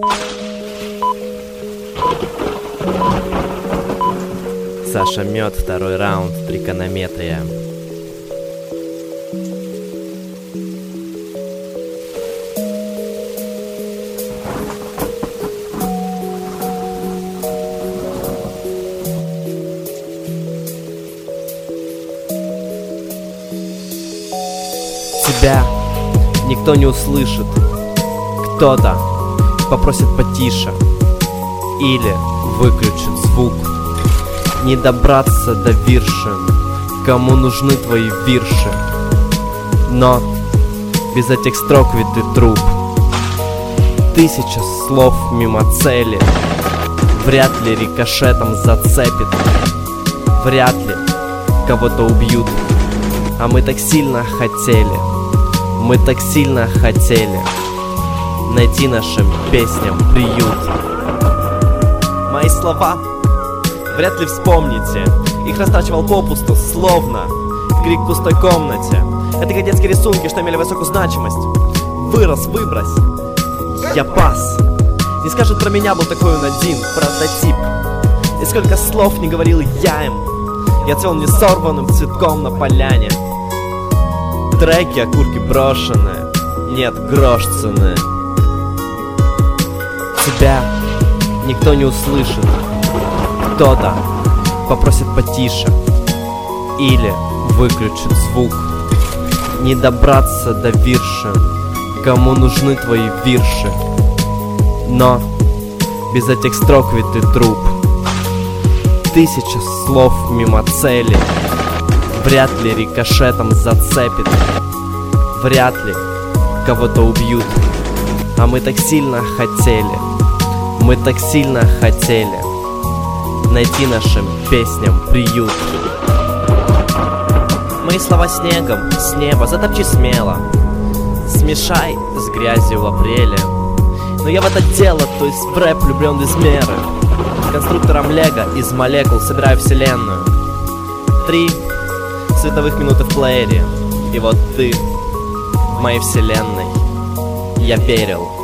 Саша Мед, второй раунд, триконометрия. Тебя никто не услышит. Кто-то попросит потише или выключит звук. Не добраться до вершин, кому нужны твои вирши. Но без этих строк ведь ты труп. 1000 слов мимо цели вряд ли рикошетом зацепит. Вряд ли кого-то убьют. А мы так сильно хотели, мы так сильно хотели найти нашим песням приют. Мои слова вряд ли вспомните. Их растрачивал попусту, словно крик в пустой комнате. Это кадетские рисунки, что имели высокую значимость. Вырос, выбрось, я пас. Не скажут про меня, был такой он один прототип. И сколько слов не говорил я им. Я цвел не сорванным цветком на поляне. Треки, окурки брошены, нет грош цены. Тебя никто не услышит. Кто-то попросит потише или выключит звук. Не добраться до вершин, кому нужны твои вирши. Но без этих строк ведь ты труп. 1000 слов мимо цели вряд ли рикошетом зацепит. Вряд ли кого-то убьют. А мы так сильно хотели, мы так сильно хотели найти нашим песням приют. Мои слова снегом с неба затопчи смело. Смешай с грязью в апреле. Но я в это дело, то есть в рэп влюблен без меры. Конструктором лего из молекул собираю вселенную. 3 световых минуты в плеере. И вот ты в моей вселенной. Я верил.